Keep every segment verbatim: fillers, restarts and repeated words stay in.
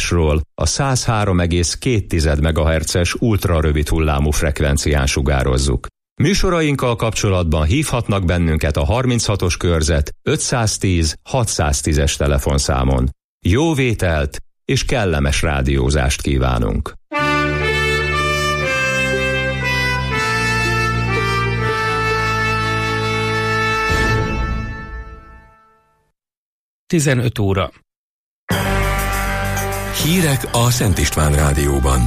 adásról a száz három egész két megahertzes ultrarövid hullámú frekvencián sugározzuk. Műsorainkkal kapcsolatban hívhatnak bennünket a harminchatos körzet ötszáztíz hatszáztízes telefonszámon. Jó vételt és kellemes rádiózást kívánunk! tizenöt óra. Hírek a Szent István Rádióban.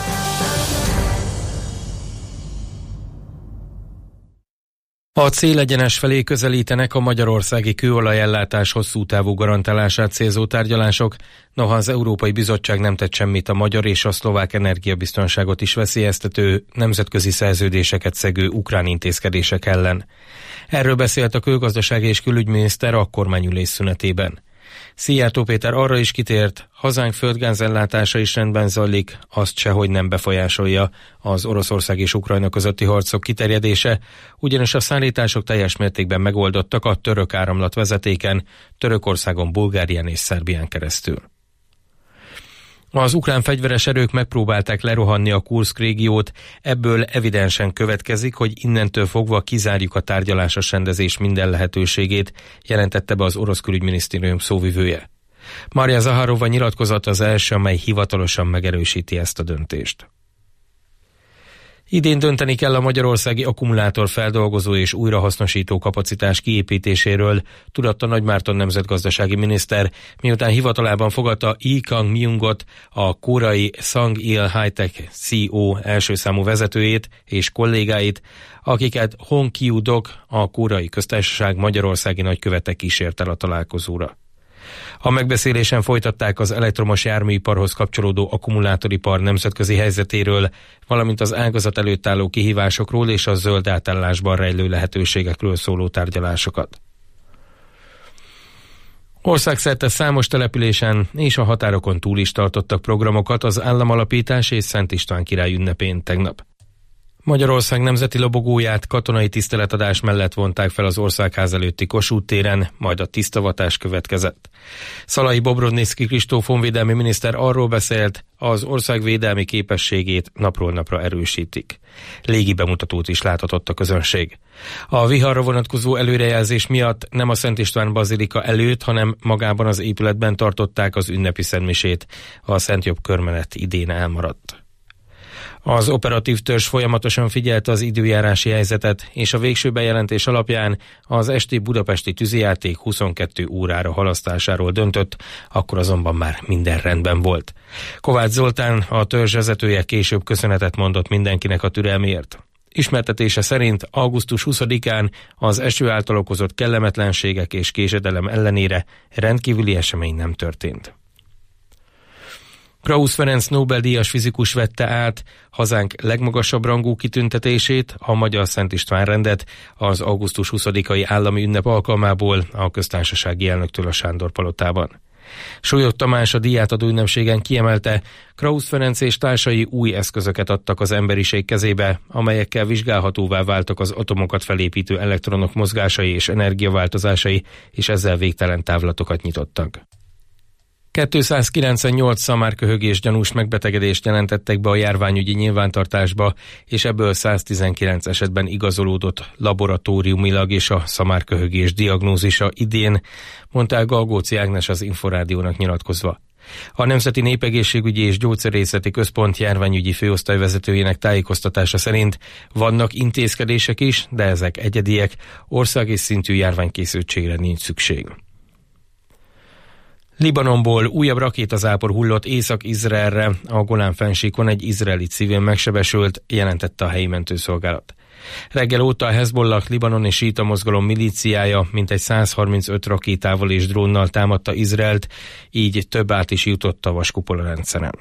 A célegyenes felé közelítenek a magyarországi kőolajellátás hosszú távú garantálását célzó tárgyalások, noha az Európai Bizottság nem tett semmit a magyar és a szlovák energiabiztonságot is veszélyeztető, nemzetközi szerződéseket szegő ukrán intézkedések ellen. Erről beszélt a külgazdasági és külügyminiszter a kormányülés szünetében. Szijjártó Péter arra is kitért, hazánk földgázellátása is rendben zajlik, azt sehogy nem befolyásolja az Oroszország és Ukrajna közötti harcok kiterjedése, ugyanis a szállítások teljes mértékben megoldottak a török áramlatvezetéken, Törökországon, Bulgárián és Szerbián keresztül. Az ukrán fegyveres erők megpróbálták lerohanni a Kurszk régiót, ebből evidensen következik, hogy innentől fogva kizárjuk a tárgyalásos rendezés minden lehetőségét, jelentette be az orosz külügyminisztérium szóvivője. Marja Zaharova nyilatkozata az első, amely hivatalosan megerősíti ezt a döntést. Idén dönteni kell a magyarországi akkumulátorfeldolgozó és újrahasznosító kapacitás kiépítéséről, tudatta Nagymárton nemzetgazdasági miniszter, miután hivatalában fogadta Lee Kang-myungot, a koreai Sangil High-Tech cé e o első számú vezetőjét és kollégáit, akiket Hong Kyu-dok, a koreai köztársaság magyarországi nagykövete kísért el a találkozóra. A megbeszélésen folytatták az elektromos járműiparhoz kapcsolódó akkumulátoripar nemzetközi helyzetéről, valamint az ágazat előtt álló kihívásokról és a zöld átállásban rejlő lehetőségekről szóló tárgyalásokat. Országszerte számos településen és a határokon túl is tartottak programokat az államalapítás és Szent István király ünnepén tegnap. Magyarország nemzeti lobogóját katonai tiszteletadás mellett vonták fel az Országház előtti Kossuth téren, majd a tisztavatás következett. Szalai Bobrodnicki Kristóf honvédelmi miniszter arról beszélt, az ország védelmi képességét napról napra erősítik. Légi bemutatót is láthatott a közönség. A viharra vonatkozó előrejelzés miatt nem a Szent István bazilika előtt, hanem magában az épületben tartották az ünnepi szentmisét. A Szent Jobb körmenet idén elmaradt. Az operatív törzs folyamatosan figyelte az időjárási helyzetet, és a végső bejelentés alapján az esti budapesti tűzijáték huszonkettő órára halasztásáról döntött, akkor azonban már minden rendben volt. Kovács Zoltán, a törzs vezetője később köszönetet mondott mindenkinek a türelmért. Ismertetése szerint augusztus huszadikán az eső által okozott kellemetlenségek és késedelem ellenére rendkívüli esemény nem történt. Krausz Ferenc Nobel-díjas fizikus vette át hazánk legmagasabb rangú kitüntetését, a Magyar Szent István rendet az augusztus huszadikai állami ünnep alkalmából a köztársasági elnöktől a Sándor palotában. Sólyog Tamás a díjátadó ünnepségen kiemelte, Krausz Ferenc és társai új eszközöket adtak az emberiség kezébe, amelyekkel vizsgálhatóvá váltak az atomokat felépítő elektronok mozgásai és energiaváltozásai, és ezzel végtelen távlatokat nyitottak. kétszázkilencvennyolc szamárköhögés gyanús megbetegedést jelentettek be a járványügyi nyilvántartásba, és ebből száztizenkilenc esetben igazolódott laboratóriumilag és a szamárköhögés diagnózisa idén, mondta el Galgóci Ágnes az Inforádiónak nyilatkozva. A Nemzeti Népegészségügyi és Gyógyszerészeti Központ járványügyi főosztályvezetőjének tájékoztatása szerint vannak intézkedések is, de ezek egyediek, országos szintű járványkészültségre nincs szükség. Libanonból újabb rakétazápor hullott Észak-Izraelre, a Golán-fennsíkon egy izraeli civil megsebesült, jelentette a helyi mentőszolgálat. Reggel óta a Hezbollah libanoni síta mozgalom milíciája mintegy százharmincöt rakétával és drónnal támadta Izraelt, így több át is jutott a vaskupola rendszeren.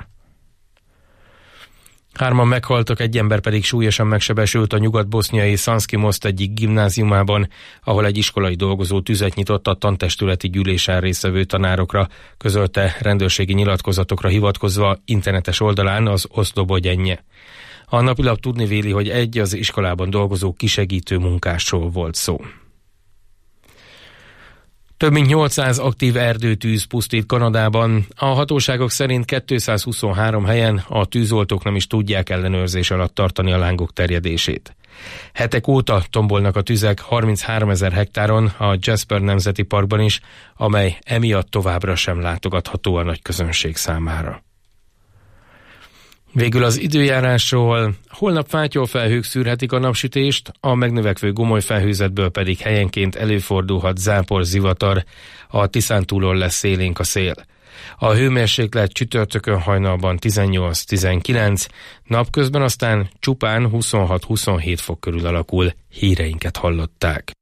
Hárman meghaltak, egy ember pedig súlyosan megsebesült a nyugat-boszniai Szanszki Most egyik gimnáziumában, ahol egy iskolai dolgozó tüzet nyitott a tantestületi gyűlésen résztvevő tanárokra, közölte rendőrségi nyilatkozatokra hivatkozva internetes oldalán az Oszlobodjenje. A napilap tudni véli, hogy egy az iskolában dolgozó kisegítő munkásról volt szó. Több mint nyolcszáz aktív erdőtűz pusztít Kanadában. A hatóságok szerint kétszázhuszonhárom helyen a tűzoltók nem is tudják ellenőrzés alatt tartani a lángok terjedését. Hetek óta tombolnak a tüzek harmincháromezer hektáron a Jasper Nemzeti Parkban is, amely emiatt továbbra sem látogatható a nagy közönség számára. Végül az időjárásról. Holnap fátyolfelhők szűrhetik a napsütést, a megnövekvő gomoly felhőzetből pedig helyenként előfordulhat zápor, zivatar, a Tiszántúlon lesz élénk a szél. A hőmérséklet csütörtökön hajnalban tizennyolc-tizenkilenc, napközben aztán csupán huszonhat-huszonhét fok körül alakul. Híreinket hallották.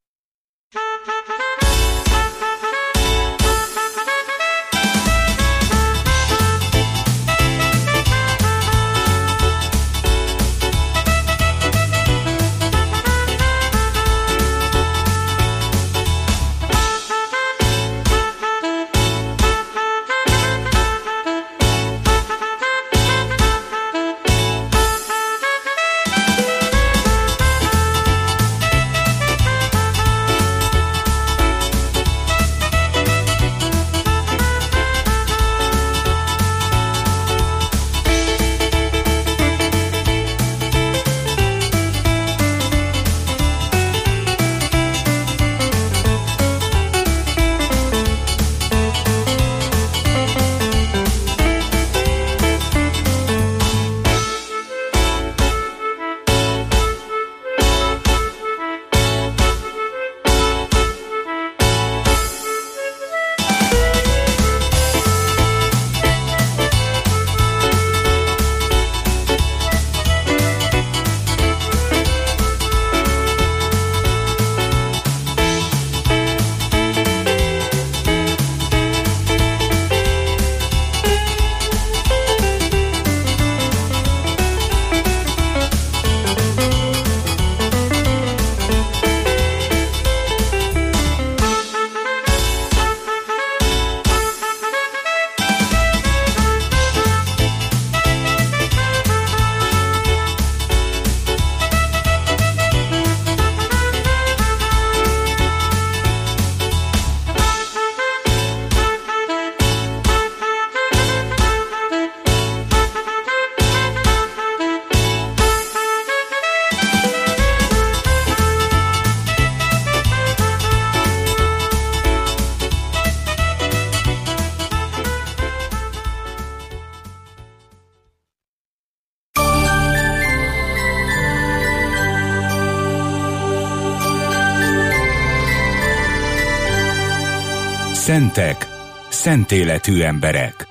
Szentek, szent életű emberek.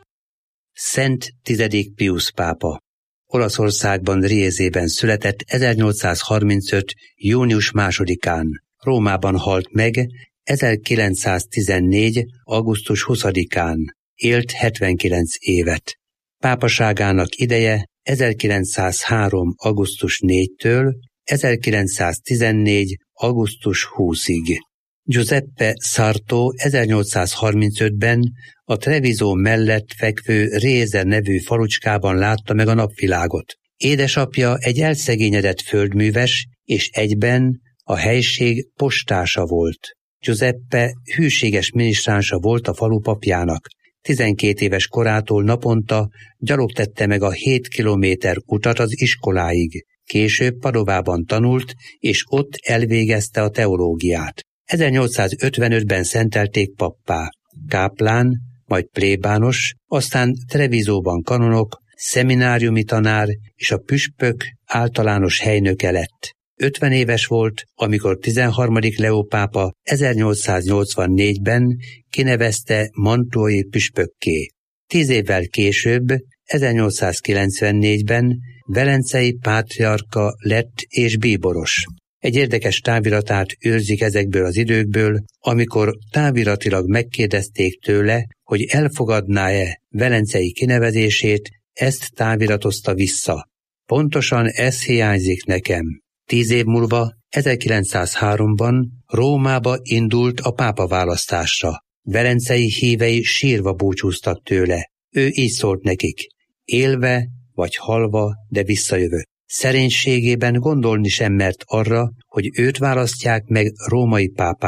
Szent tizedik Piusz pápa. Olaszországban Riezében született ezernyolcszázharmincöt. június másodikán. Rómában halt meg ezerkilencszáztizennégy. augusztus huszadikán. Élt hetvenkilenc évet. Pápaságának ideje ezerkilencszázhárom. augusztus négyedikétől ezerkilencszáztizennégy. augusztus huszadikáig. Giuseppe Sarto ezernyolcszázharmincötben a Treviso mellett fekvő Riese nevű falucskában látta meg a napvilágot. Édesapja egy elszegényedett földműves, és egyben a helység postása volt. Giuseppe hűséges minisztránsa volt a falu papjának. tizenkét éves korától naponta gyalog tette meg a hét kilométer utat az iskoláig. Később Padovában tanult, és ott elvégezte a teológiát. ezernyolcszázötvenötben szentelték pappá. Káplán, majd plébános, aztán Trevisóban kanonok, szemináriumi tanár és a püspök általános helynöke lett. ötven éves volt, amikor tizenharmadik Leó pápa ezernyolcszáznyolcvannégyben kinevezte mantuai püspökké. Tíz évvel később, ezernyolcszázkilencvennégyben velencei pátriárka lett és bíboros. Egy érdekes táviratát őrzik ezekből az időkből, amikor táviratilag megkérdezték tőle, hogy elfogadná-e velencei kinevezését, ezt táviratozta vissza. Pontosan ez hiányzik nekem. Tíz év múlva, ezerkilencszázháromban Rómába indult a pápaválasztásra. Velencei hívei sírva búcsúztak tőle. Ő így szólt nekik: élve vagy halva, de visszajövök. Szerénységében gondolni sem mert arra, hogy őt választják meg római pápának.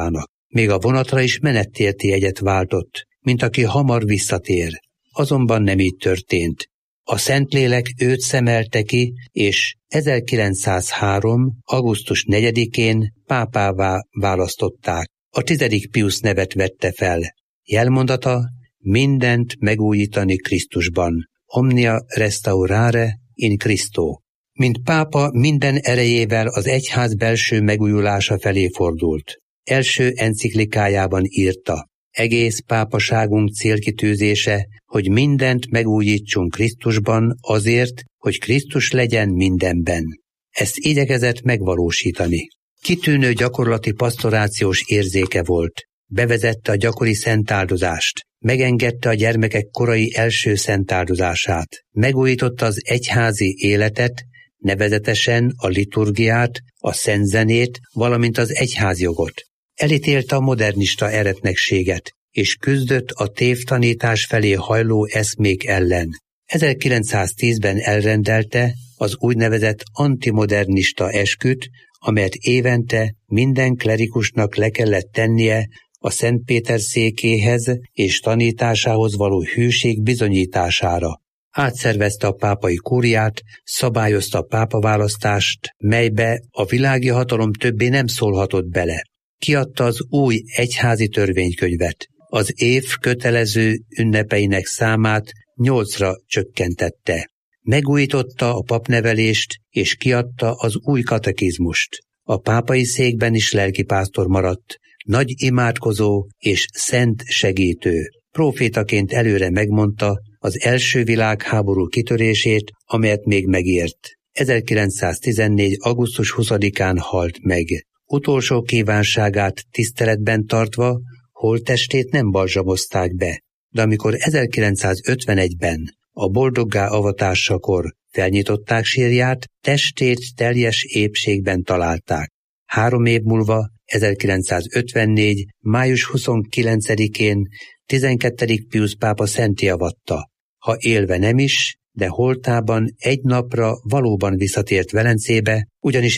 Még a vonatra is menettérti jegyet váltott, mint aki hamar visszatér. Azonban nem így történt. A Szentlélek őt szemelte ki, és ezerkilencszázhárom. augusztus negyedikén pápává választották. A tizedik Piusz nevet vette fel. Jelmondata: mindent megújítani Krisztusban. Omnia restaurare in Christo. Mint pápa minden erejével az egyház belső megújulása felé fordult. Első enciklikájában írta: egész pápaságunk célkitűzése, hogy mindent megújítsunk Krisztusban azért, hogy Krisztus legyen mindenben. Ezt igyekezett megvalósítani. Kitűnő gyakorlati pasztorációs érzéke volt. Bevezette a gyakori szentáldozást, megengedte a gyermekek korai első szentáldozását, megújította az egyházi életet, nevezetesen a liturgiát, a szentzenét, valamint az egyházjogot. Elítélte a modernista eretnekséget, és küzdött a tévtanítás felé hajló eszmék ellen. ezerkilencszáztízben elrendelte az úgynevezett antimodernista esküt, amelyet évente minden klerikusnak le kellett tennie a Szent Péter székéhez és tanításához való hűség bizonyítására. Átszervezte a pápai kúriát, szabályozta a pápaválasztást, melybe a világi hatalom többé nem szólhatott bele. Kiadta az új egyházi törvénykönyvet. Az év kötelező ünnepeinek számát nyolcra csökkentette. Megújította a papnevelést, és kiadta az új katekizmust. A pápai székben is lelkipásztor maradt, nagy imádkozó és szent segítő. Prófétaként előre megmondta az első világháború kitörését, amelyet még megért. ezerkilencszáztizennégy. augusztus huszadikán halt meg. Utolsó kívánságát tiszteletben tartva holttestét nem balzsamozták be, de amikor ezerkilencszázötvenegyben a boldoggá avatásakor felnyitották sírját, testét teljes épségben találták. Három év múlva, ezerkilencszázötvennégy. május huszonkilencedikén tizenkettedik Piusz pápa szentté avatta. Ha élve nem is, de holtában egy napra valóban visszatért Velencébe, ugyanis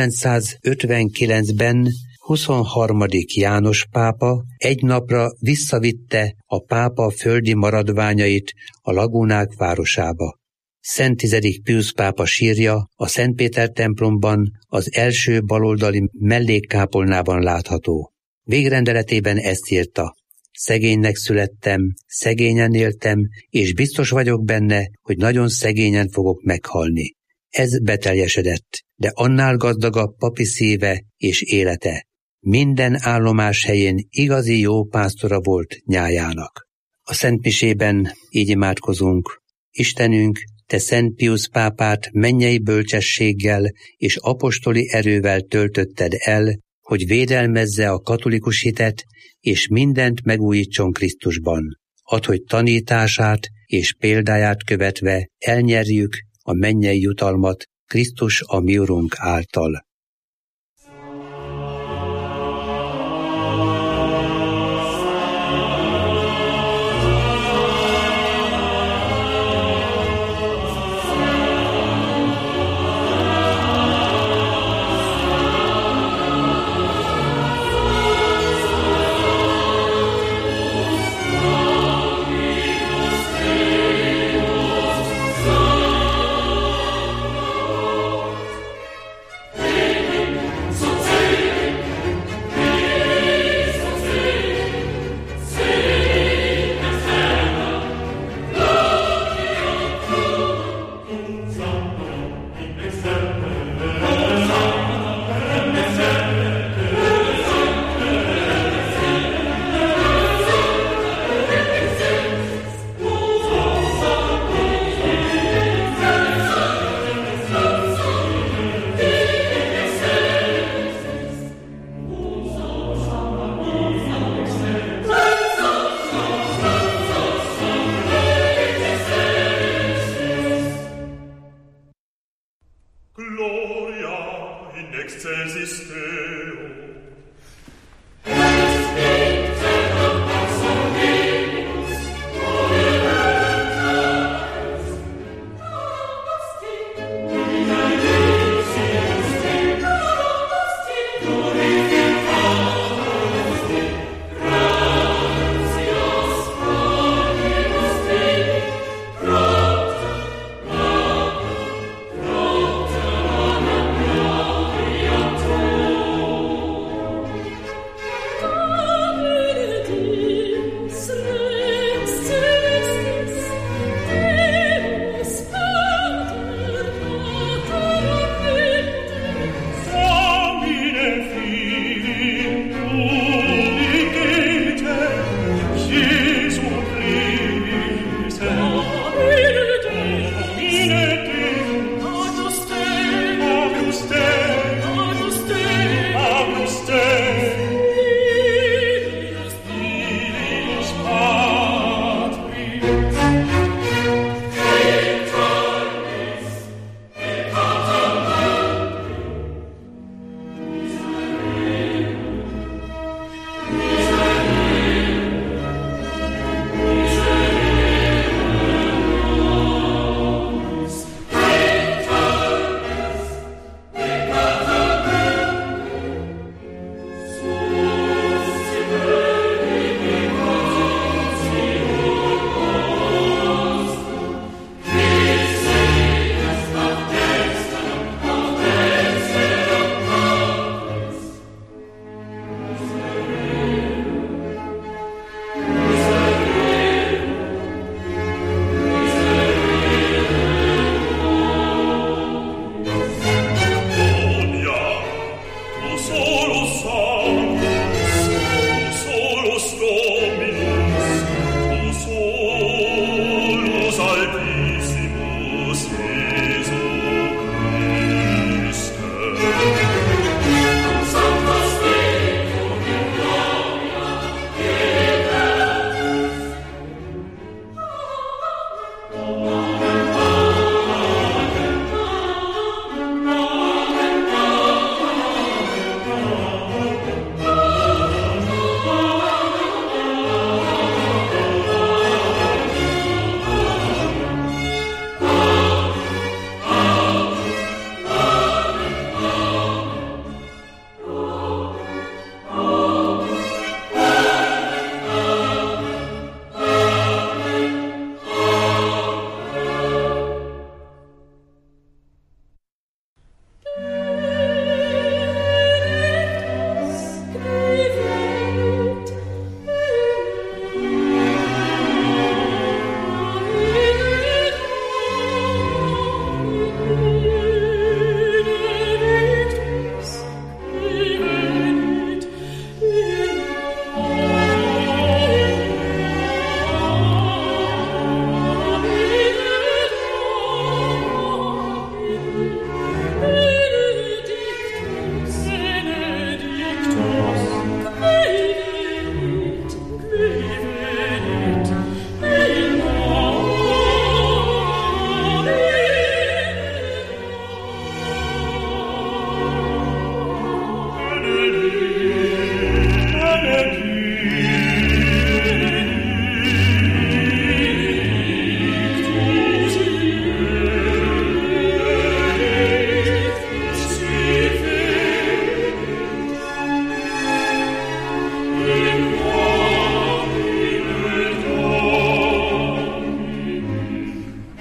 ezerkilencszázötvenkilencben huszonharmadik János pápa egy napra visszavitte a pápa földi maradványait a Lagúnák városába. Szent tizedik Piusz pápa sírja a Szent Péter templomban az első baloldali mellékkápolnában látható. Végrendeletében ezt írta: szegénynek születtem, szegényen éltem, és biztos vagyok benne, hogy nagyon szegényen fogok meghalni. Ez beteljesedett, de annál gazdagabb papi szíve és élete. Minden állomás helyén igazi jó pásztora volt nyájának. A szentmisében így imádkozunk: Istenünk, te Szent Piusz pápát mennyei bölcsességgel és apostoli erővel töltötted el, hogy védelmezze a katolikus hitet, és mindent megújítson Krisztusban. Add, hogy tanítását és példáját követve elnyerjük a mennyei jutalmat Krisztus a mi Urunk által.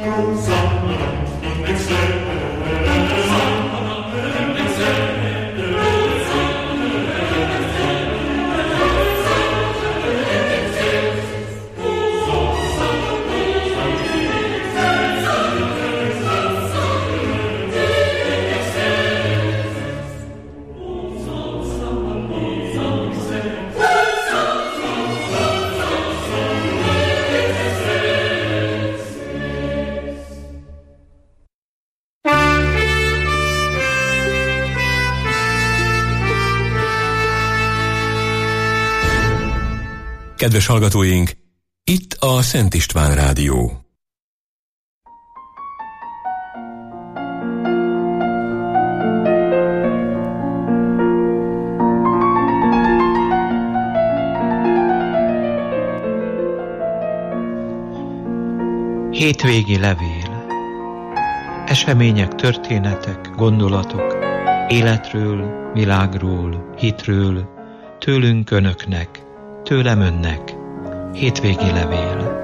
Kedves hallgatóink, itt a Szent István Rádió. Hétvégi levél. Események, történetek, gondolatok, életről, világról, hitről, tőlünk önöknek, tőlem önnek. Hétvégi levél.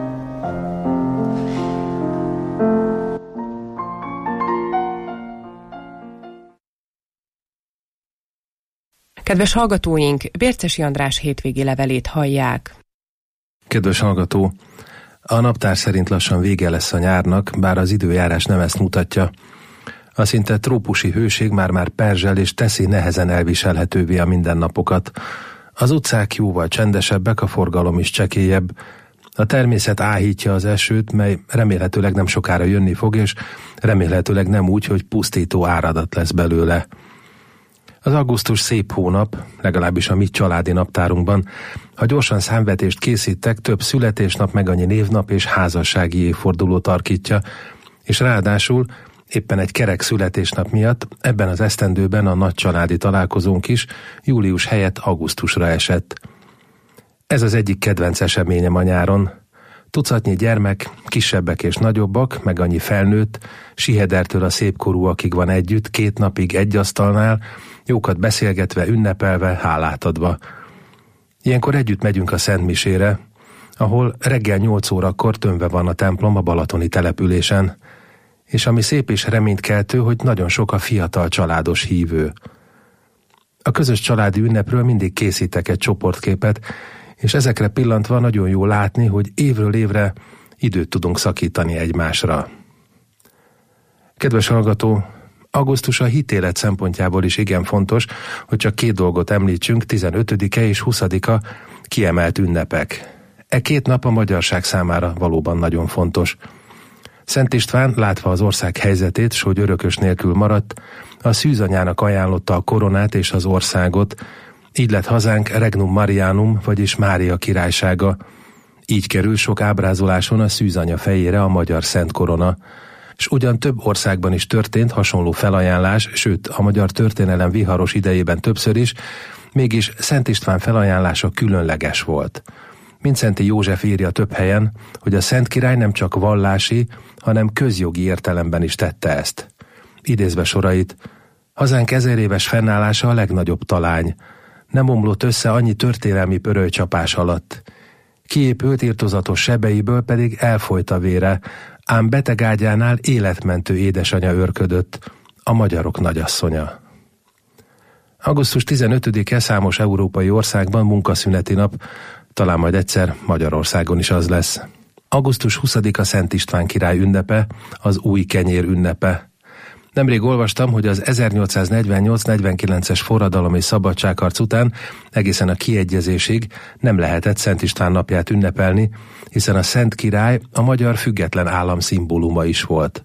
Kedves hallgatóink, Bércesi András hétvégi levelét hallják. Kedves hallgató, a naptár szerint lassan vége lesz a nyárnak, bár az időjárás nem ezt mutatja. A szinte trópusi hőség már-már perzsel és teszi nehezen elviselhetővé a mindennapokat. Az utcák jóval csendesebbek, a forgalom is csekélyebb. A természet áhítja az esőt, mely remélhetőleg nem sokára jönni fog, és remélhetőleg nem úgy, hogy pusztító áradat lesz belőle. Az augusztus szép hónap, legalábbis a mi családi naptárunkban. Ha gyorsan számvetést készítek, több születésnap, meg annyi névnap és házassági évforduló tarkítja, és ráadásul éppen egy kerek születésnap miatt ebben az esztendőben a nagy családi találkozónk is július helyett augusztusra esett. Ez az egyik kedvenc eseményem a nyáron. Tucatnyi gyermek, kisebbek és nagyobbak, meg annyi felnőtt, sihedertől a szépkorúakig van együtt, két napig egy asztalnál, jókat beszélgetve, ünnepelve, hálát adva. Ilyenkor együtt megyünk a Szentmisére, ahol reggel nyolc órakor tömve van a templom a balatoni településen, és ami szép és reménykeltő, hogy nagyon sok a fiatal családos hívő. A közös családi ünnepről mindig készítek egy csoportképet, és ezekre pillantva nagyon jó látni, hogy évről évre időt tudunk szakítani egymásra. Kedves hallgató, augusztus a hitélet szempontjából is igen fontos, hogy csak két dolgot említsünk, tizenötödike és huszadika kiemelt ünnepek. E két nap a magyarság számára valóban nagyon fontos. Szent István, látva az ország helyzetét, s hogy örökös nélkül maradt, a szűzanyának ajánlotta a koronát és az országot, így lett hazánk Regnum Marianum, vagyis Mária királysága. Így kerül sok ábrázoláson a szűzanya fejére a magyar szent korona. És ugyan több országban is történt hasonló felajánlás, sőt a magyar történelem viharos idejében többször is, mégis Szent István felajánlása különleges volt. Mindszenty József írja több helyen, hogy a Szent Király nem csak vallási, hanem közjogi értelemben is tette ezt. Idézve sorait: hazánk ezer éves fennállása a legnagyobb talány. Nem omlott össze annyi történelmi pörölycsapás alatt. Kiépült irtózatos sebeiből pedig elfolyt a vére, ám beteg ágyánál életmentő édesanyja őrködött, a magyarok nagyasszonya. augusztus tizenötödike számos európai országban munkaszüneti nap, talán majd egyszer Magyarországon is az lesz. augusztus huszadika Szent István király ünnepe, az új kenyér ünnepe. Nemrég olvastam, hogy az ezernyolcszáznegyvennyolc negyvenkilences forradalom és szabadságharc után egészen a kiegyezésig nem lehetett Szent István napját ünnepelni, hiszen a Szent Király a magyar független állam szimbóluma is volt.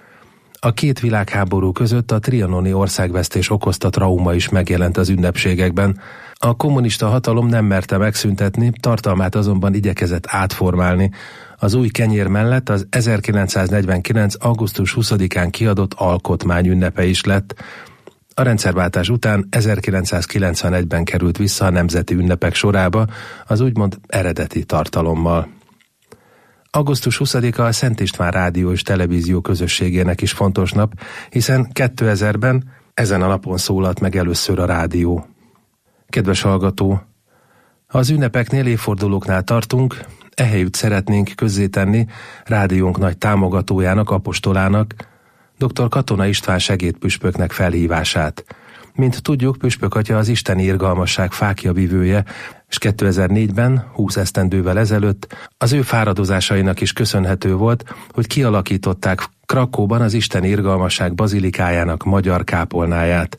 A két világháború között a trianoni országvesztés okozta trauma is megjelent az ünnepségekben. A kommunista hatalom nem merte megszüntetni, tartalmát azonban igyekezett átformálni. Az új kenyér mellett az ezerkilencszáznegyvenkilenc augusztus huszadikán kiadott alkotmány ünnepe is lett. A rendszerváltás után ezerkilencszázkilencvenegyben került vissza a nemzeti ünnepek sorába, az úgymond eredeti tartalommal. augusztus huszadika a Szent István Rádió és Televízió közösségének is fontos nap, hiszen kétezerben ezen a napon szólalt meg először a rádió. Kedves hallgató, ha az ünnepeknél, évfordulóknál tartunk, Ehelyütt szeretnénk közzétenni rádiónk nagy támogatójának, apostolának, dr. Katona István segédpüspöknek felhívását. Mint tudjuk, püspök atya az isteni irgalmasság fáklyavivője, és kétezer-négyben, húsz esztendővel ezelőtt az ő fáradozásainak is köszönhető volt, hogy kialakították Krakóban az isteni irgalmasság bazilikájának magyar kápolnáját.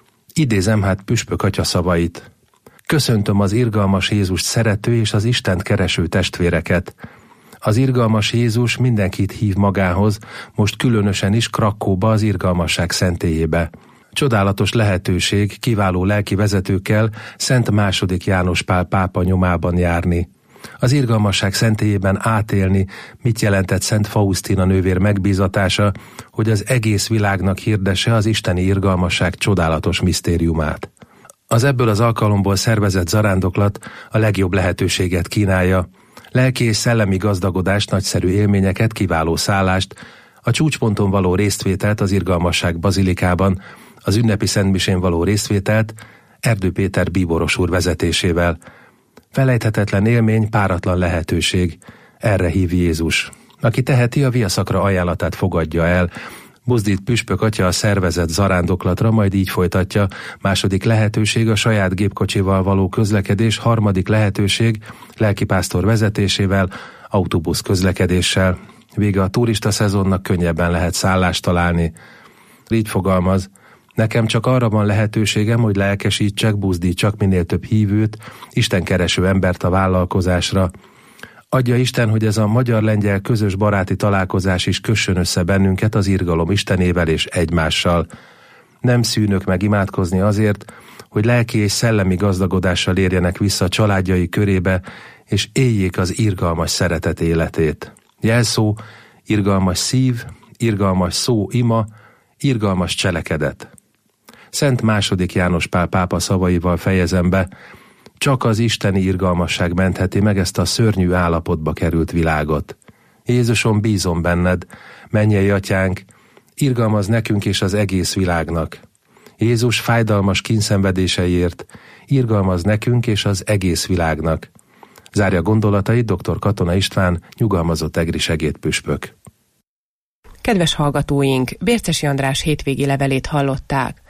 Idézem hát püspök atya szavait. Köszöntöm az irgalmas Jézust szerető és az Istent kereső testvéreket. Az irgalmas Jézus mindenkit hív magához, most különösen is Krakóba, az irgalmasság szentélyébe. Csodálatos lehetőség kiváló lelki vezetőkkel Szent második János Pál pápa nyomában járni. Az irgalmasság szentélyében átélni, mit jelentett Szent Fausztina nővér megbízatása, hogy az egész világnak hirdesse az isteni irgalmasság csodálatos misztériumát. Az ebből az alkalomból szervezett zarándoklat a legjobb lehetőséget kínálja, lelki és szellemi gazdagodást, nagyszerű élményeket, kiváló szállást, a csúcsponton való résztvételt az irgalmasság bazilikában, az ünnepi szentmisén való részvételt Erdő Péter bíboros úr vezetésével. Felejthetetlen élmény, páratlan lehetőség, erre hív Jézus. Aki teheti, a viaszakra ajánlatát fogadja el. Buzdít püspök atya a szervezett zarándoklatra, majd így folytatja. Második lehetőség a saját gépkocsival való közlekedés, harmadik lehetőség lelkipásztor vezetésével, autóbusz közlekedéssel. Vége a turista szezonnak, könnyebben lehet szállást találni. Így fogalmaz. Nekem csak arra van lehetőségem, hogy lelkesítsek, buzdítsak minél több hívőt, istenkereső embert a vállalkozásra. Adja Isten, hogy ez a magyar-lengyel közös baráti találkozás is kössön össze bennünket az irgalom Istenével és egymással. Nem szűnök meg imádkozni azért, hogy lelki és szellemi gazdagodással érjenek vissza a családjai körébe, és éljék az irgalmas szeretet életét. Jelszó, irgalmas szív, irgalmas szó ima, irgalmas cselekedet. Szent második János Pál pápa szavaival fejezem be, csak az isteni irgalmasság mentheti meg ezt a szörnyű állapotba került világot. Jézusom, bízom benned, mennyei atyánk, irgalmaz nekünk és az egész világnak. Jézus fájdalmas kínszenvedéseiért irgalmaz nekünk és az egész világnak. Zárja gondolatait dr. Katona István, nyugalmazott egri segédpüspök. Kedves hallgatóink, Bércesi András hétvégi levelét hallották.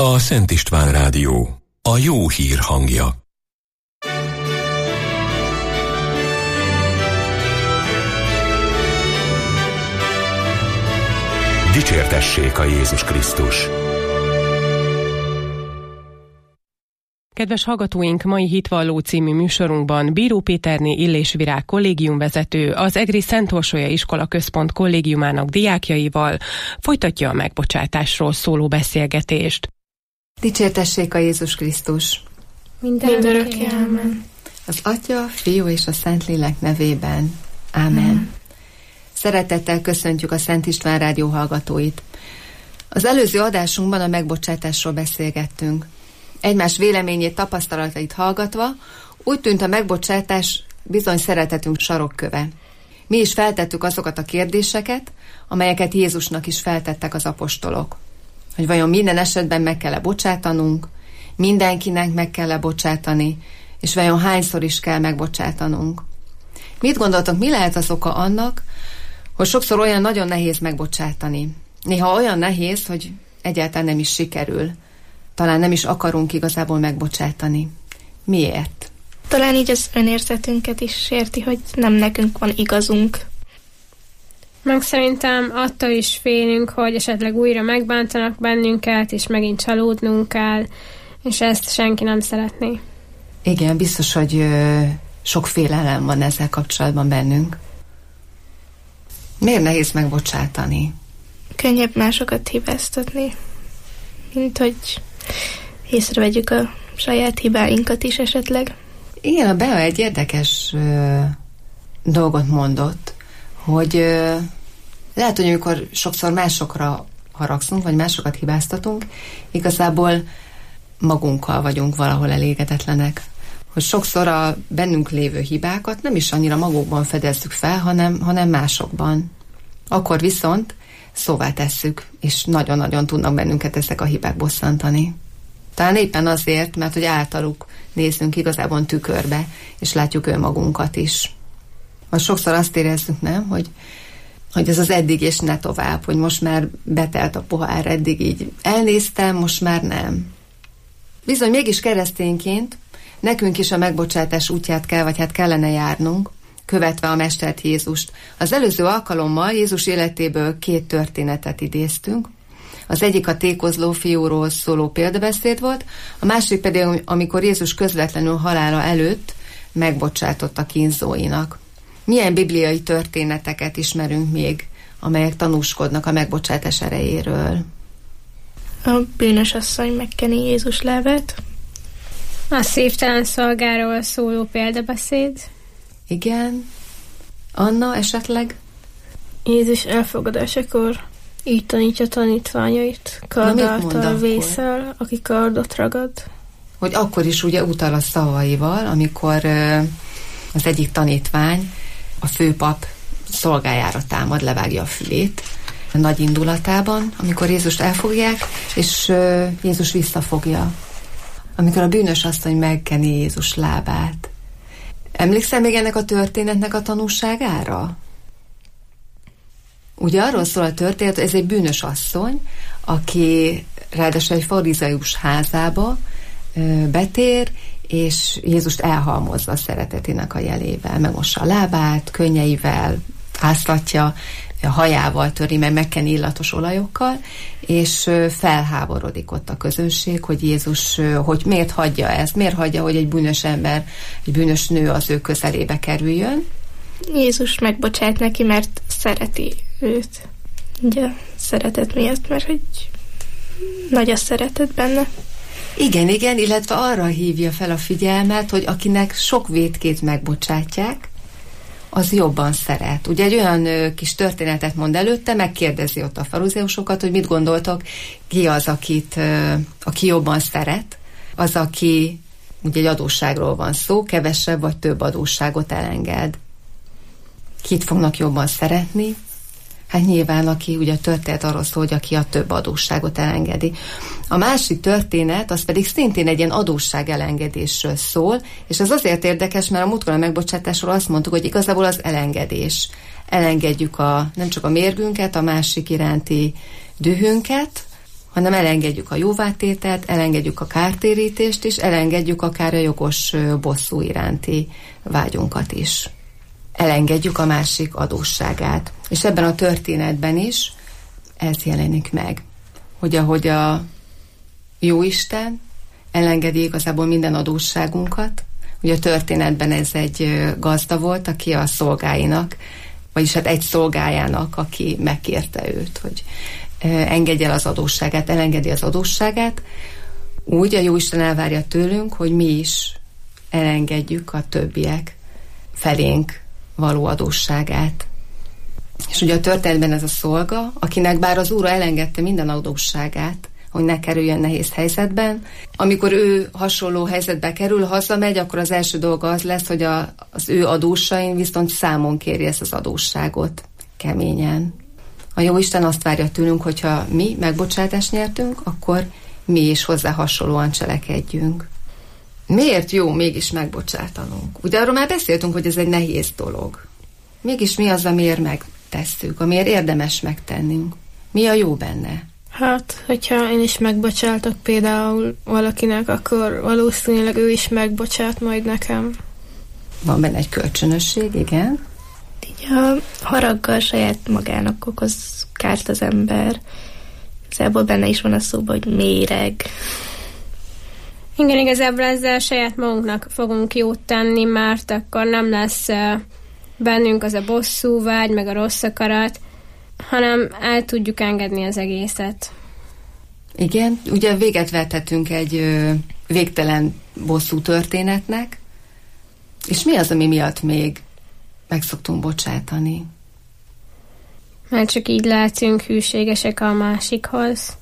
a Szent István Rádió, a jó hír hangja. Dicsértessék a Jézus Krisztus! Kedves hallgatóink, mai Hitvalló című műsorunkban Bíró Péterné Illés Virág kollégiumvezető, az Egri Szent Orsolya Iskola Központ kollégiumának diákjaival folytatja a megbocsátásról szóló beszélgetést. Dicsértessék a Jézus Krisztus! Mindörökké, ámen. Az Atya, Fiú és a Szentlélek nevében. Ámen. Amen. Szeretettel köszöntjük a Szent István Rádió hallgatóit. Az előző adásunkban a megbocsátásról beszélgettünk. Egymás véleményét, tapasztalatait hallgatva úgy tűnt, a megbocsátás bizony szeretetünk sarokköve. Mi is feltettük azokat a kérdéseket, amelyeket Jézusnak is feltettek az apostolok. Hogy vajon minden esetben meg kell-e bocsátanunk, mindenkinek meg kell-e bocsátani, és vajon hányszor is kell megbocsátanunk. Mit gondoltok, mi lehet az oka annak, hogy sokszor olyan nagyon nehéz megbocsátani? Néha olyan nehéz, hogy egyáltalán nem is sikerül. Talán nem is akarunk igazából megbocsátani. Miért? Talán így az önérzetünket is sérti, hogy nem nekünk van igazunk. Meg szerintem attól is félünk, hogy esetleg újra megbántanak bennünket, és megint csalódnunk kell, és ezt senki nem szeretné. Igen, biztos, hogy ö, sok félelem van ezzel kapcsolatban bennünk. Miért nehéz megbocsátani? Könnyebb másokat hibáztatni, mint hogy észrevegyük a saját hibáinkat is esetleg. Igen, a Bea egy érdekes ö, dolgot mondott, hogy ö, lehet, hogy amikor sokszor másokra haragszunk, vagy másokat hibáztatunk, igazából magunkkal vagyunk valahol elégedetlenek. Hogy sokszor a bennünk lévő hibákat nem is annyira magukban fedezzük fel, hanem, hanem másokban. Akkor viszont szóvá tesszük, és nagyon-nagyon tudnak bennünket ezek a hibák bosszantani. Talán éppen azért, mert hogy általuk nézzünk igazából tükörbe, és látjuk önmagunkat is. Vagy sokszor azt érezzük, nem, hogy, hogy ez az eddig és ne tovább, hogy most már betelt a pohár, eddig így elnéztem, most már nem. Bizony mégis keresztényként nekünk is a megbocsátás útját kell, vagy hát kellene járnunk, követve a Mestert Jézust. Az előző alkalommal Jézus életéből két történetet idéztünk. Az egyik a tékozló fiúról szóló példabeszéd volt, a másik pedig, amikor Jézus közvetlenül halála előtt megbocsátott a kínzóinak. Milyen bibliai történeteket ismerünk még, amelyek tanúskodnak a megbocsátás erejéről? A bűnös asszony megkeni Jézus lábát. A szívtelen szolgáról szóló példabeszéd. Igen. Anna esetleg? Jézus elfogadásakor így tanítja tanítványait, kard által vészel, aki kardot ragad. Hogy akkor is ugye utal a szavaival, amikor az egyik tanítvány a főpap szolgájára támad, levágja a fülét nagy indulatában, amikor Jézust elfogják, és Jézus visszafogja. Amikor a bűnös asszony megkeni Jézus lábát. Emlékszel még ennek a történetnek a tanúságára? Ugye arról szól a történet, ez egy bűnös asszony, aki ráadásul egy farizeus házába betér, és Jézust elhalmozza a szeretetének a jelével. Megmossa a lábát, könnyeivel, áztatja, a hajával töri meg, megkeni illatos olajokkal, és felháborodik ott a közönség, hogy Jézus, hogy miért hagyja ezt, miért hagyja, hogy egy bűnös ember, egy bűnös nő az ő közelébe kerüljön. Jézus megbocsát neki, mert szereti őt. Ugye, szeretet miatt, mert hogy nagy a szeretet benne. Igen, igen, illetve arra hívja fel a figyelmet, hogy akinek sok vétkét megbocsátják, az jobban szeret. Ugye egy olyan ö, kis történetet mond előtte, megkérdezi ott a farizeusokat, hogy mit gondoltok, ki az, akit, ö, aki jobban szeret, az, aki, ugye egy adósságról van szó, kevesebb vagy több adósságot elenged. Kit fognak jobban szeretni? Hát nyilván, aki ugye a történet arról szól, hogy aki a több adósságot elengedi. A másik történet, az pedig szintén egy ilyen adósság elengedésről szól, és ez azért érdekes, mert a múltkor a megbocsátásról azt mondtuk, hogy igazából az elengedés. Elengedjük a, nem csak a mérgünket, a másik iránti dühünket, hanem elengedjük a jóvátételt, elengedjük a kártérítést, és elengedjük akár a jogos bosszú iránti vágyunkat is. Elengedjük a másik adósságát. És ebben a történetben is ez jelenik meg, hogy ahogy a Jóisten elengedi igazából minden adósságunkat, ugye a történetben ez egy gazda volt, aki a szolgáinak, vagyis hát egy szolgájának, aki megkérte őt, hogy engedje el az adósságát, elengedi az adósságát, úgy a Jóisten elvárja tőlünk, hogy mi is elengedjük a többiek felénk való adósságát. És ugye a történetben ez a szolga, akinek bár az úr elengedte minden adósságát, hogy ne kerüljön nehéz helyzetben, amikor ő hasonló helyzetbe kerül, hazamegy, akkor az első dolga az lesz, hogy a, az ő adósain viszont számon kéri ezt az adósságot keményen. A Jóisten azt várja tőlünk, hogyha mi megbocsátást nyertünk, akkor mi is hozzá hasonlóan cselekedjünk. Miért jó mégis megbocsátanunk? Ugye arról már beszéltünk, hogy ez egy nehéz dolog. Mégis mi az, amiért megtesszük, amiért érdemes megtennünk? Mi a jó benne? Hát, hogyha én is megbocsátok például valakinek, akkor valószínűleg ő is megbocsát majd nekem. Van benne egy kölcsönösség, igen. Így a haraggal saját magának okoz kárt az ember. Igazából benne is van a szóban, hogy méreg. Igen, igazából ezzel saját magunknak fogunk jót tenni, mert akkor nem lesz bennünk az a bosszú vágy, meg a rossz akarat, hanem el tudjuk engedni az egészet. Igen, ugye véget vethetünk egy ö, végtelen bosszú történetnek, és mi az, ami miatt még meg szoktunk bocsátani? Mert csak így lehetünk hűségesek a másikhoz.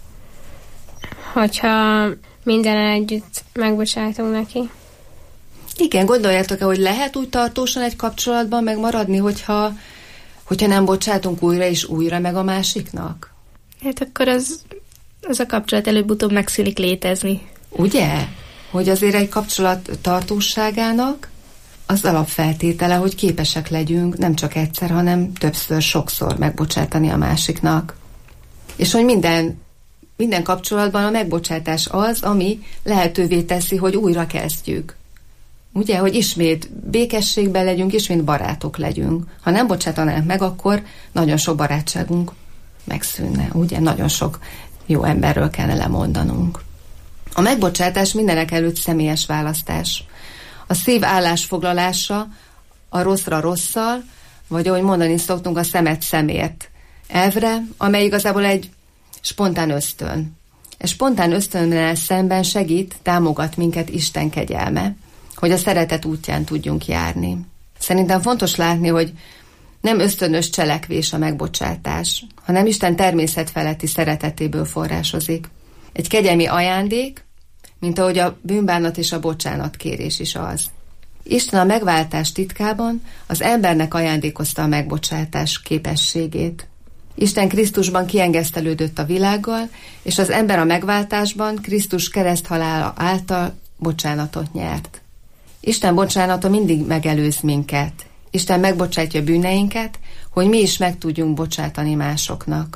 Hogyha mindenen együtt megbocsátunk neki. Igen, gondoljátok-e, hogy lehet úgy tartósan egy kapcsolatban megmaradni, hogyha, hogyha nem bocsátunk újra és újra meg a másiknak? Hát akkor az, az a kapcsolat előbb-utóbb megszűnik létezni. Ugye? Hogy azért egy kapcsolat tartóságának az alapfeltétele, hogy képesek legyünk nem csak egyszer, hanem többször, sokszor megbocsátani a másiknak. És hogy minden, minden kapcsolatban a megbocsátás az, ami lehetővé teszi, hogy újra kezdjük. Ugye, hogy ismét békességben legyünk, ismét barátok legyünk. Ha nem bocsátanánk meg, akkor nagyon sok barátságunk megszűnne. Ugye, nagyon sok jó emberről kellene lemondanunk. A megbocsátás mindenek előtt személyes választás. A szív állásfoglalása a rosszra rosszal, vagy ahogy mondani szoktunk, a szemet szemért elvre, amely igazából egy spontán ösztön. Egy spontán ösztönnel szemben segít, támogat minket Isten kegyelme, hogy a szeretet útján tudjunk járni. Szerintem fontos látni, hogy nem ösztönös cselekvés a megbocsátás, hanem Isten természetfeletti szeretetéből forrásozik. Egy kegyelmi ajándék, mint ahogy a bűnbánat és a bocsánatkérés is az. Isten a megváltás titkában az embernek ajándékozta a megbocsátás képességét. Isten Krisztusban kiengesztelődött a világgal, és az ember a megváltásban Krisztus kereszthalála által bocsánatot nyert. Isten bocsánata mindig megelőz minket. Isten megbocsátja bűneinket, hogy mi is meg tudjunk bocsátani másoknak.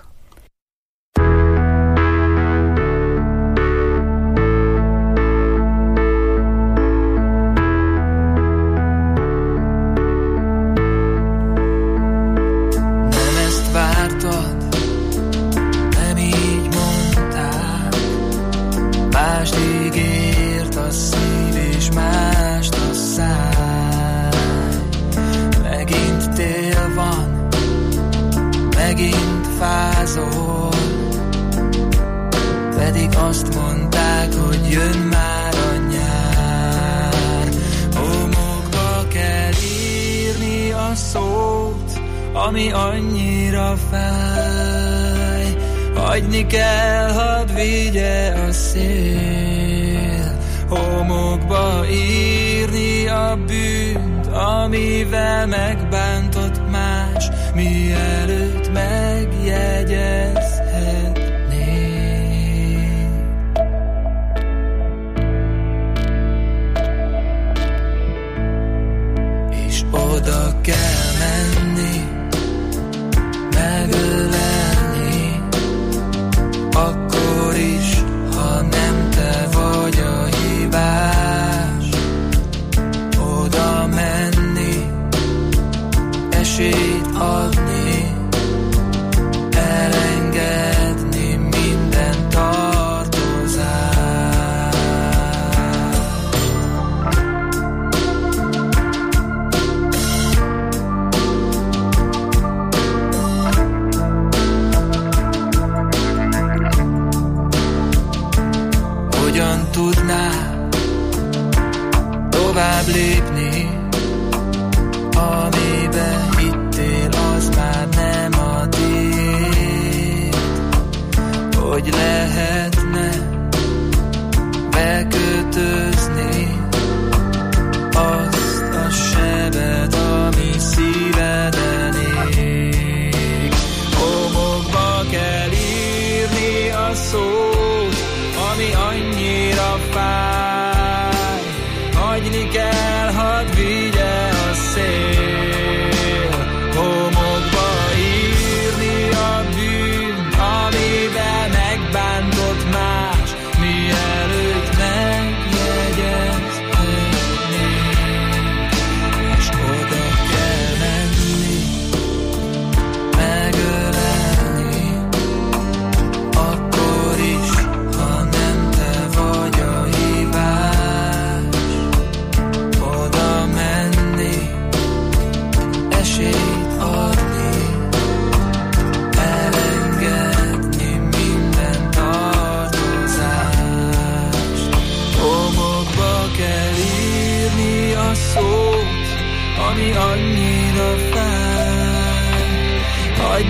Pedig azt mondták, hogy jön már a nyár. Homokba kell írni a szót, ami annyira fáj. Hagyni kell, hadd vigye a szél. Homokba írni a bűnt, amivel megbántott más, mielőtt megjegyezhet. Oda kell menni, megölelni, akkor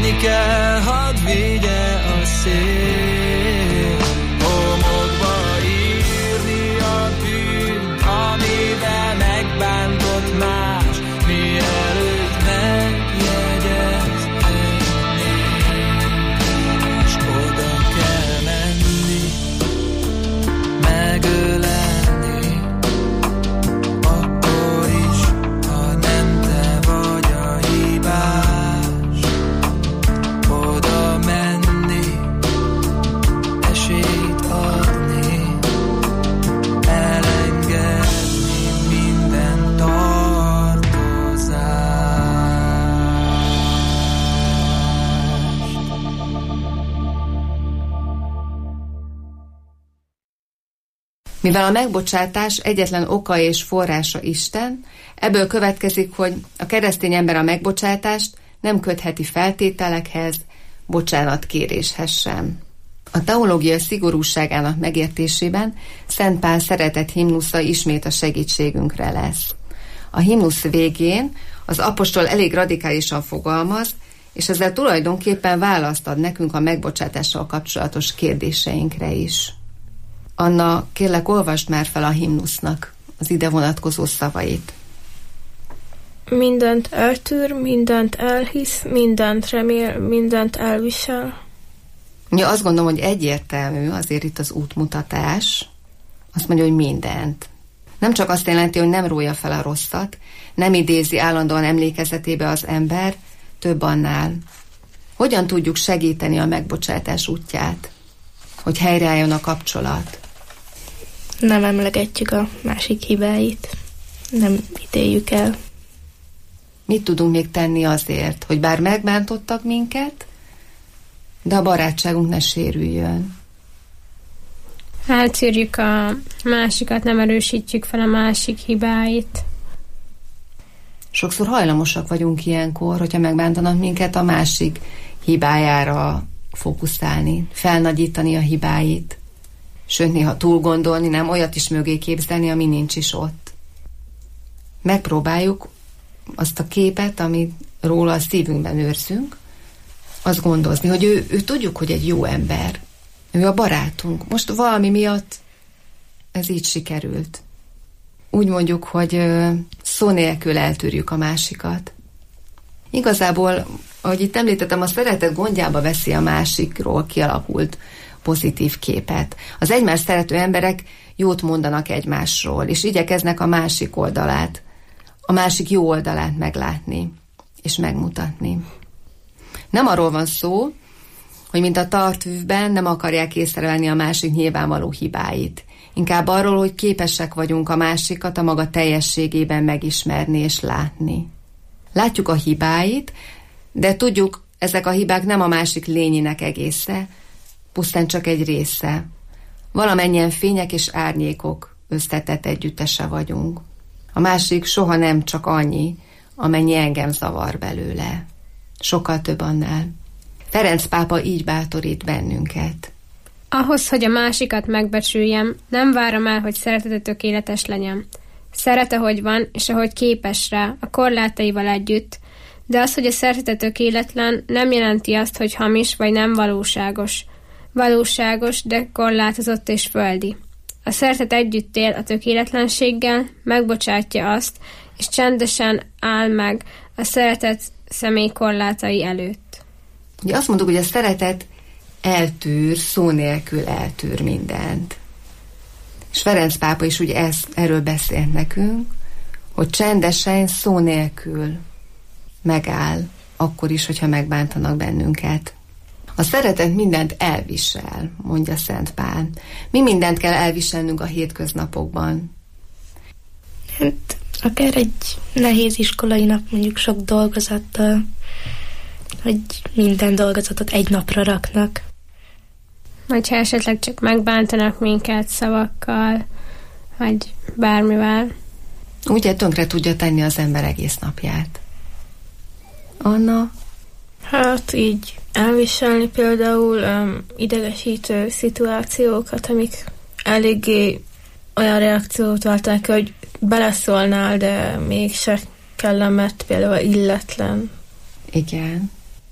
menni kell, hadd vigye a szél. Homokba írni a bűnt, amivel megbántott más, mielőtt megjegyezhetnék. S oda kell menni, megölelni, akkor is, ha nem te vagy a hibás. Oda menni, esélyt adni, elengedni minden tartozást. Mivel a megbocsátás egyetlen oka és forrása Isten, ebből következik, hogy a keresztény ember a megbocsátást nem kötheti feltételekhez, bocsánatkéréshez sem. A teológia szigorúságának megértésében Szent Pál szeretett himnusza ismét a segítségünkre lesz. A himnusz végén az apostol elég radikálisan fogalmaz, és ezzel tulajdonképpen választ ad nekünk a megbocsátással kapcsolatos kérdéseinkre is. Anna, kérlek, olvasd már fel a himnusznak az ide vonatkozó szavait. Mindent eltűr, mindent elhisz, mindent remél, mindent elvisel. Ja, azt gondolom, hogy egyértelmű azért itt az útmutatás. Azt mondja, hogy mindent. Nem csak azt jelenti, hogy nem rója fel a rosszat, nem idézi állandóan emlékezetébe az ember, több annál. Hogyan tudjuk segíteni a megbocsátás útját? Hogy helyreálljon a kapcsolat? Nem emlegetjük a másik hibáit. Nem ítéljük el. Mit tudunk még tenni azért, hogy bár megbántottak minket, de a barátságunk ne sérüljön? Eltűrjük a másikat, nem erősítjük fel a másik hibáit. Sokszor hajlamosak vagyunk ilyenkor, hogyha megbántanak minket, a másik hibájára fókuszálni, felnagyítani a hibáit, sőt néha túl gondolni, nem olyat is mögé képzelni, ami nincs is ott. Megpróbáljuk azt a képet, amit róla a szívünkben őrzünk, azt gondozni, hogy ő, ő tudjuk, hogy egy jó ember, ő a barátunk. Most valami miatt ez így sikerült. Úgy mondjuk, hogy szó nélkül eltűrjük a másikat. Igazából, ahogy itt említettem, a szeretet gondjába veszi a másikról kialakult pozitív képet. Az egymás szerető emberek jót mondanak egymásról, és igyekeznek a másik oldalát, a másik jó oldalát meglátni, és megmutatni. Nem arról van szó, hogy mint a tartűvben nem akarják észrevenni a másik nyilvánvaló hibáit. Inkább arról, hogy képesek vagyunk a másikat a maga teljességében megismerni és látni. Látjuk a hibáit, de tudjuk, ezek a hibák nem a másik lényének egésze, pusztán csak egy része. Valamennyien fények és árnyékok összetett együttese vagyunk. A másik soha nem csak annyi, amennyi engem zavar belőle. Sokkal több annál. Ferenc pápa így bátorít bennünket. Ahhoz, hogy a másikat megbecsüljem, nem várom el, hogy szeretete tökéletes legyen. Szeret, ahogy van, és ahogy képes rá, a korlátaival együtt, de az, hogy a szeretete tökéletlen, nem jelenti azt, hogy hamis vagy nem valóságos. Valóságos, de korlátozott és földi. A szeretet együtt él a tökéletlenséggel, megbocsátja azt, és csendesen áll meg a szeretet személy korlátai előtt. Ugye azt mondjuk, hogy a szeretet eltűr, szó nélkül eltűr mindent. És Ferenc pápa is ugye ez, erről beszélt nekünk, hogy csendesen, szó nélkül megáll, akkor is, hogyha megbántanak bennünket. A szeretet mindent elvisel, mondja Szent Pál. Mi mindent kell elviselnünk a hétköznapokban? Hát akár egy nehéz iskolai nap, mondjuk sok dolgozattal, hogy minden dolgozatot egy napra raknak. Vagy ha esetleg csak megbántanak minket szavakkal, vagy bármivel. Ugye tönkre tudja tenni az ember egész napját. Anna? Hát így elviselni például um, idegesítő szituációkat, amik eléggé olyan reakciót váltanak, hogy beleszólnál, de mégse kellemet, például illetlen. Igen.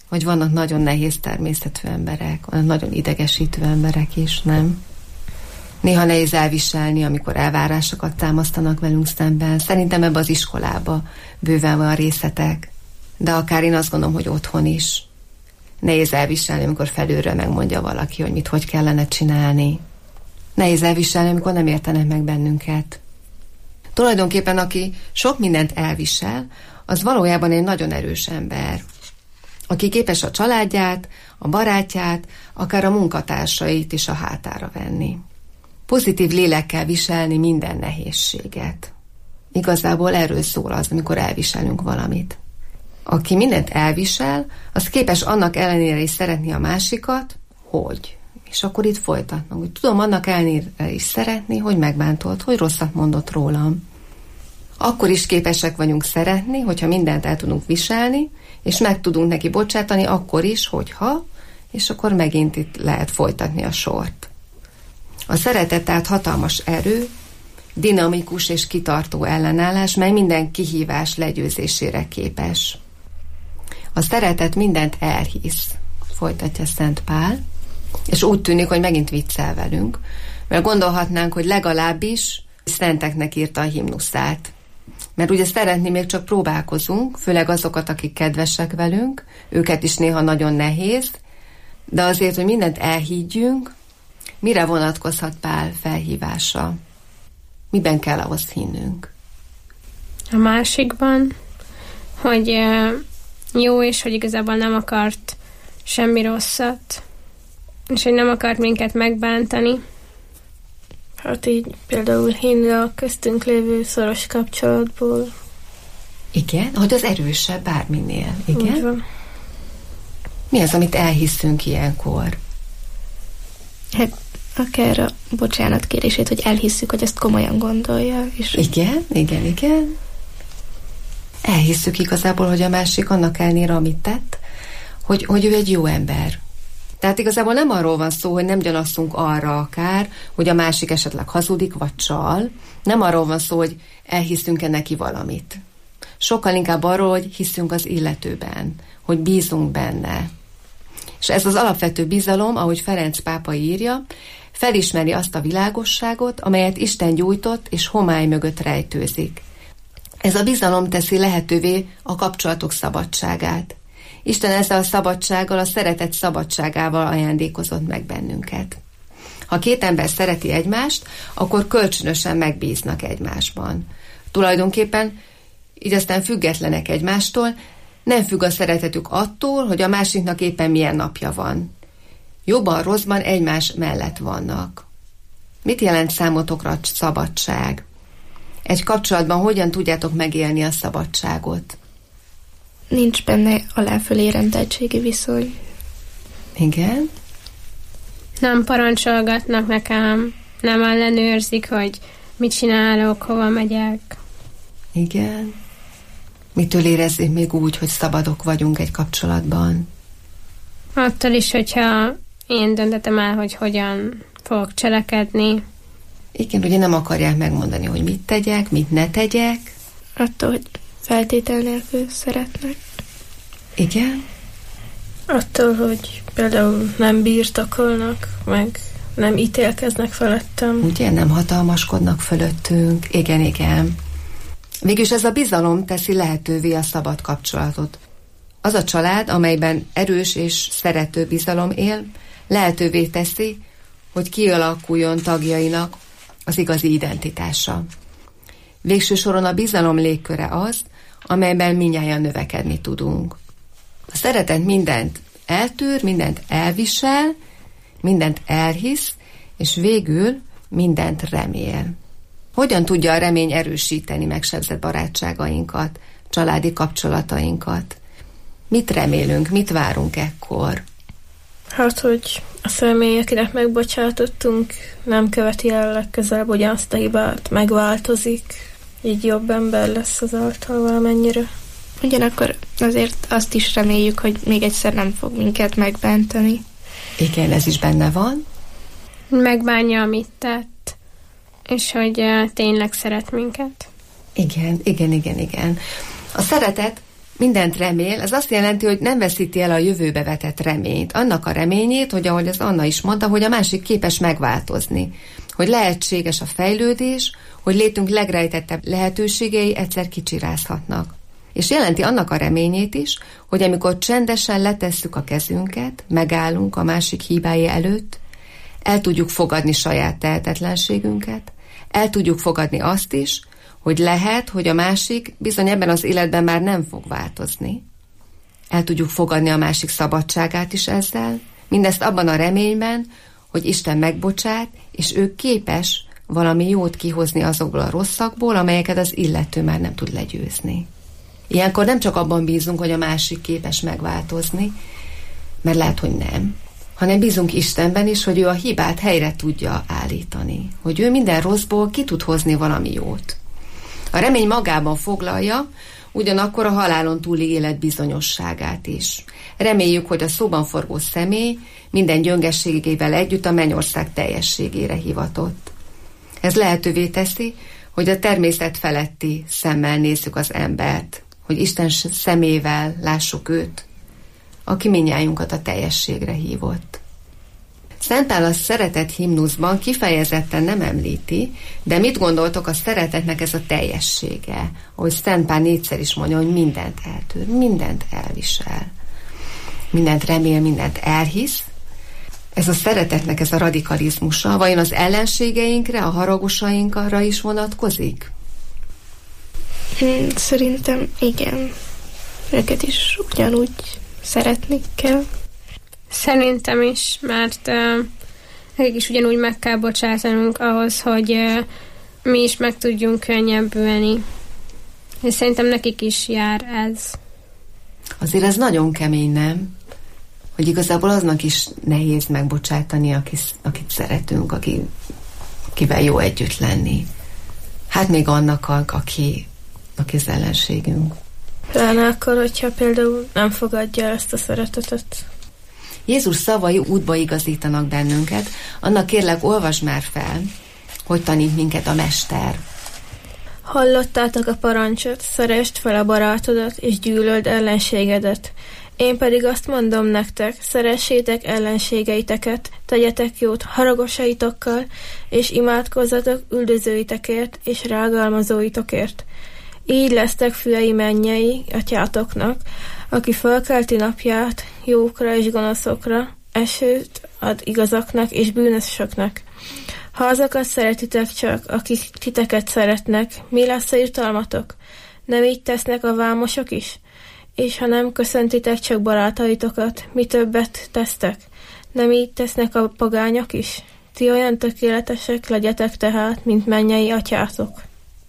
Vagy vannak nagyon nehéz természetű emberek, vannak nagyon idegesítő emberek is, nem? Néha nehéz elviselni, amikor elvárásokat támasztanak velünk szemben. Szerintem ebbe az iskolába bőven van részletek, de akár én azt gondolom, hogy otthon is. Nehéz elviselni, amikor felülről megmondja valaki, hogy mit hogy kellene csinálni. Nehéz elviselni, amikor nem értenek meg bennünket. Tulajdonképpen, aki sok mindent elvisel, az valójában egy nagyon erős ember, aki képes a családját, a barátját, akár a munkatársait is a hátára venni. Pozitív lélekkel viselni minden nehézséget. Igazából erről szól az, amikor elviselünk valamit. Aki mindent elvisel, az képes annak ellenére is szeretni a másikat, hogy. És akkor itt folytatnak, hogy tudom annak ellenére is szeretni, hogy megbántolt, hogy rosszat mondott rólam. Akkor is képesek vagyunk szeretni, hogyha mindent el tudunk viselni, és meg tudunk neki bocsátani, akkor is, hogyha, és akkor megint itt lehet folytatni a sort. A szeretet tehát hatalmas erő, dinamikus és kitartó ellenállás, mely minden kihívás legyőzésére képes. A szeretet mindent elhisz, folytatja Szent Pál, és úgy tűnik, hogy megint viccel velünk, mert gondolhatnánk, hogy legalábbis szenteknek írta a himnuszát. Mert ugye szeretni még csak próbálkozunk, főleg azokat, akik kedvesek velünk, őket is néha nagyon nehéz, de azért, hogy mindent elhiggyünk, mire vonatkozhat Pál felhívása? Miben kell ahhoz hinnünk? A másikban, hogy jó, és hogy igazából nem akart semmi rosszat, és hogy nem akart minket megbántani. Hát így például hinni a köztünk lévő szoros kapcsolatból. Igen? Hogy az erősebb bárminél. Igen? Mi az, amit elhiszünk ilyenkor? Hát akár a bocsánatkérését, hogy elhisszük, hogy ezt komolyan gondolja. És igen, igen, igen. Elhisszük igazából, hogy a másik annak ellenére, amit tett, hogy, hogy ő egy jó ember. Tehát igazából nem arról van szó, hogy nem gyanakszunk arra akár, hogy a másik esetleg hazudik, vagy csal. Nem arról van szó, hogy elhiszünk-e neki valamit. Sokkal inkább arról, hogy hiszünk az illetőben, hogy bízunk benne. És ez az alapvető bizalom, ahogy Ferenc pápa írja, felismeri azt a világosságot, amelyet Isten gyújtott és homály mögött rejtőzik. Ez a bizalom teszi lehetővé a kapcsolatok szabadságát. Isten ezzel a szabadsággal, a szeretet szabadságával ajándékozott meg bennünket. Ha két ember szereti egymást, akkor kölcsönösen megbíznak egymásban. Tulajdonképpen így aztán függetlenek egymástól, nem függ a szeretetük attól, hogy a másiknak éppen milyen napja van. Jobban, rosszban egymás mellett vannak. Mit jelent számotokra a szabadság? Egy kapcsolatban hogyan tudjátok megélni a szabadságot? Nincs benne aláfölé rendeltségi viszony. Igen? Nem parancsolgatnak nekem, nem ellenőrzik, hogy mit csinálok, hova megyek. Igen. Mitől érezzük még úgy, hogy szabadok vagyunk egy kapcsolatban? Attól is, hogyha én döntetem el, hogy hogyan fogok cselekedni. Igen, ugye nem akarják megmondani, hogy mit tegyek, mit ne tegyek. Attól, hogy feltétel nélkül szeretnek. Igen? Attól, hogy például nem birtokolnak, meg nem ítélkeznek felettem. Ugye, nem hatalmaskodnak fölöttünk. Igen, igen. Végülis ez a bizalom teszi lehetővé a szabad kapcsolatot. Az a család, amelyben erős és szerető bizalom él, lehetővé teszi, hogy kialakuljon tagjainak az igazi identitása. Végső soron a bizalom légköre az, amelyben mindnyájan növekedni tudunk. A szeretet mindent eltűr, mindent elvisel, mindent elhisz, és végül mindent remél. Hogyan tudja a remény erősíteni megsebzett barátságainkat, családi kapcsolatainkat? Mit remélünk, mit várunk ekkor? Hát, hogy a személy, akinek megbocsátottunk, nem követi el legközelebb ugyanazt a hibát, megváltozik, így jobb ember lesz azáltal valamennyire. Ugyanakkor azért azt is reméljük, hogy még egyszer nem fog minket megbántani. Igen, ez is benne van. Megbánja, amit tett, és hogy uh, tényleg szeret minket. Igen, igen, igen, igen. A szeretet mindent remél, ez azt jelenti, hogy nem veszíti el a jövőbe vetett reményt. Annak a reményét, hogy ahogy az Anna is mondta, hogy a másik képes megváltozni. Hogy lehetséges a fejlődés, hogy létünk legrejtettebb lehetőségei egyszer kicsirázhatnak. És jelenti annak a reményét is, hogy amikor csendesen letesszük a kezünket, megállunk a másik hibái előtt, el tudjuk fogadni saját tehetetlenségünket, el tudjuk fogadni azt is, hogy lehet, hogy a másik bizony ebben az életben már nem fog változni. El tudjuk fogadni a másik szabadságát is ezzel, mindezt abban a reményben, hogy Isten megbocsát, és ő képes valami jót kihozni azokból a rosszakból, amelyeket az illető már nem tud legyőzni. Ilyenkor nem csak abban bízunk, hogy a másik képes megváltozni, mert lehet, hogy nem, hanem bízunk Istenben is, hogy ő a hibát helyre tudja állítani, hogy ő minden rosszból ki tud hozni valami jót. A remény magában foglalja ugyanakkor a halálon túli élet bizonyosságát is. Reméljük, hogy a szóban forgó személy minden gyöngességével együtt a mennyország teljességére hivatott. Ez lehetővé teszi, hogy a természet feletti szemmel nézzük az embert, hogy Isten szemével lássuk őt, aki mindnyájunkat a teljességre hívott. Szent Pál a szeretet himnuszban kifejezetten nem említi, de mit gondoltok, a szeretetnek ez a teljessége? Ahogy Szent Pál négyszer is mondja, hogy mindent eltűr, mindent elvisel, mindent remél, mindent elhisz. Ez a szeretetnek ez a radikalizmusa, vajon az ellenségeinkre, a haragosainkra is vonatkozik? Szerintem igen. Őket is ugyanúgy szeretni kell. Szerintem is, mert uh, nekik is ugyanúgy meg kell bocsátanunk ahhoz, hogy uh, mi is meg tudjunk könnyebbülni. És szerintem nekik is jár ez. Azért ez nagyon kemény, nem? Hogy igazából aznak is nehéz megbocsátani, akit, akit szeretünk, aki, akivel jó együtt lenni. Hát még annak, aki, aki az ellenségünk. Pláne akkor, hogyha például nem fogadja ezt a szeretetet. Jézus szavai útba igazítanak bennünket, annak kérlek, olvasd már fel, hogy tanít minket a Mester. Hallottátok a parancsot, szeresd fel a barátodat, és gyűlöld ellenségedet. Én pedig azt mondom nektek, szeressétek ellenségeiteket, tegyetek jót haragosaitokkal, és imádkozzatok üldözőitekért, és rágalmazóitokért. Így lesztek fiai mennyei atyátoknak, aki fölkelti napját jókra és gonoszokra, esőt ad igazaknak és bűnösöknek. Ha azokat szeretitek csak, akik titeket szeretnek, mi lesz a jutalmatok? Nem így tesznek a vámosok is? És ha nem köszöntitek csak barátaitokat, mi többet tesztek? Nem így tesznek a pogányok is? Ti olyan tökéletesek legyetek tehát, mint mennyei atyátok.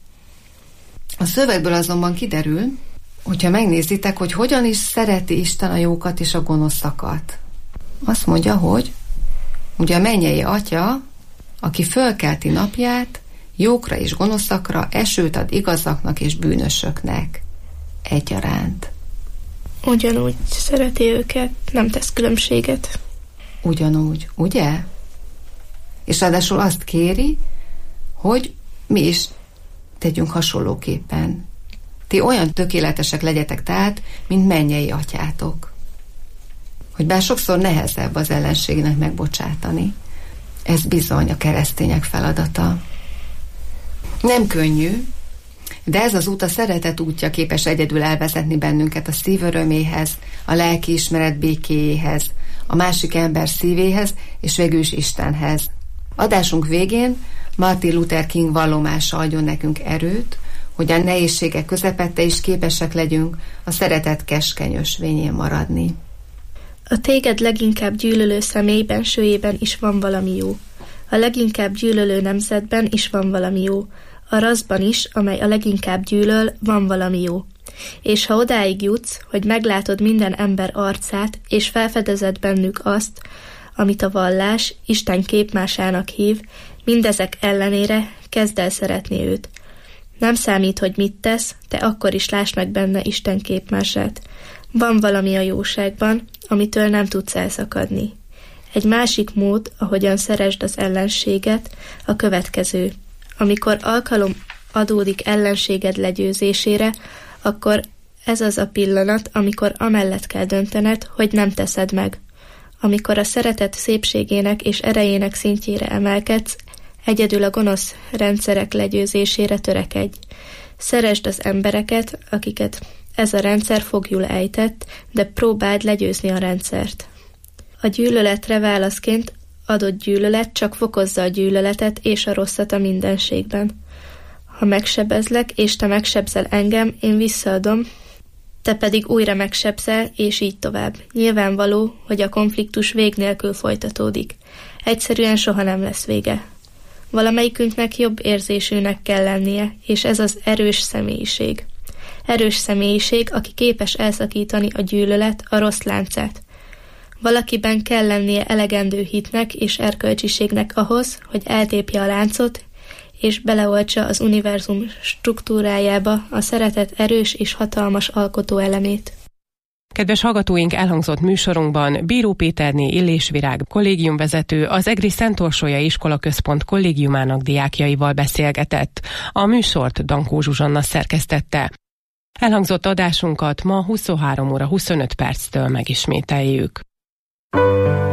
A szövegből azonban kiderül, hogyha megnézitek, hogy hogyan is szereti Isten a jókat és a gonoszakat. Azt mondja, hogy ugye a mennyei atya, aki fölkelti napját, jókra és gonoszakra, esőt ad igazaknak és bűnösöknek egyaránt. Ugyanúgy szereti őket, nem tesz különbséget. Ugyanúgy, ugye? És ráadásul azt kéri, hogy mi is tegyünk hasonlóképpen. Ti olyan tökéletesek legyetek tehát, mint mennyei atyátok. Hogy bár sokszor nehezebb az ellenségnek megbocsátani, ez bizony a keresztények feladata. Nem könnyű, de ez az út, a szeretet útja képes egyedül elvezetni bennünket a szív öröméhez, a lelkiismeret békéjéhez, a másik ember szívéhez, és végül is Istenhez. Adásunk végén Martin Luther King vallomása adjon nekünk erőt, hogy a nehézségek közepette is képesek legyünk a szeretet keskeny ösvényén maradni. A téged leginkább gyűlölő személy bensőjében is van valami jó. A leginkább gyűlölő nemzetben is van valami jó. A rasszban is, amely a leginkább gyűlöl, van valami jó. És ha odáig jutsz, hogy meglátod minden ember arcát, és felfedezed bennük azt, amit a vallás Isten képmásának hív, mindezek ellenére kezd el szeretni őt. Nem számít, hogy mit tesz, te akkor is lásd meg benne Isten képmását. Van valami a jóságban, amitől nem tudsz elszakadni. Egy másik mód, ahogyan szeresd az ellenséget, a következő. Amikor alkalom adódik ellenséged legyőzésére, akkor Ez az a pillanat, amikor amellett kell döntened, hogy nem teszed meg. Amikor a szeretet szépségének és erejének szintjére emelkedsz, egyedül a gonosz rendszerek legyőzésére törekedj. Szeresd az embereket, akiket ez a rendszer fogjul ejtett, de próbáld legyőzni a rendszert. A gyűlöletre válaszként adott gyűlölet csak fokozza a gyűlöletet és a rosszat a mindenségben. Ha megsebezlek, és te megsebzel engem, én visszaadom, te pedig újra megsebzel, és így tovább. Nyilvánvaló, hogy a konfliktus vég nélkül folytatódik. Egyszerűen soha nem lesz vége. Valamelyikünknek jobb érzésűnek kell lennie, és ez az erős személyiség. Erős személyiség, aki képes elszakítani a gyűlölet, a rossz láncát. Valakiben kell lennie elegendő hitnek és erkölcsiségnek ahhoz, hogy eltépje a láncot, és beleoltsa az univerzum struktúrájába a szeretet erős és hatalmas alkotó elemét. Kedves hallgatóink, elhangzott műsorunkban Bíró Péterné Illés Virág kollégiumvezető az Egri Szentorsolya Iskolaközpont kollégiumának diákjaival beszélgetett. A műsort Dankó Zsuzsanna szerkesztette. Elhangzott adásunkat ma huszonhárom óra huszonöt perctől megismételjük.